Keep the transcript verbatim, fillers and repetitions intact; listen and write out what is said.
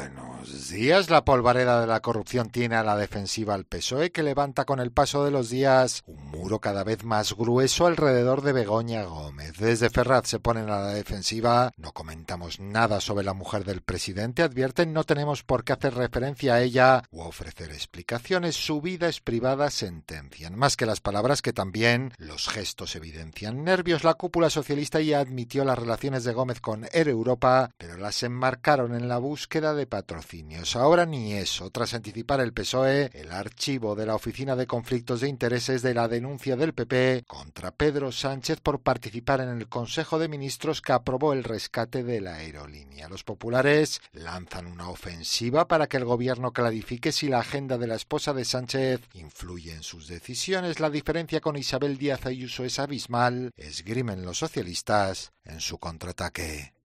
Buenos días. La polvareda de la corrupción tiene a la defensiva al P S O E, que levanta con el paso de los días un muro cada vez más grueso alrededor de Begoña Gómez. Desde Ferraz se ponen a la defensiva. No comentamos nada sobre la mujer del presidente. Advierten, no tenemos por qué hacer referencia a ella u ofrecer explicaciones. Su vida es privada, sentencian. Más que las palabras, que también los gestos evidencian nervios. La cúpula socialista ya admitió las relaciones de Gómez con Air Europa, pero las enmarcaron en la búsqueda de patrocinios. Ahora ni eso. Tras anticipar el P S O E el archivo de la Oficina de Conflictos de Intereses de la denuncia del P P contra Pedro Sánchez por participar en el Consejo de Ministros que aprobó el rescate de la aerolínea. Los populares lanzan una ofensiva para que el gobierno clarifique si la agenda de la esposa de Sánchez influye en sus decisiones. La diferencia con Isabel Díaz Ayuso es abismal, esgrimen los socialistas en su contraataque.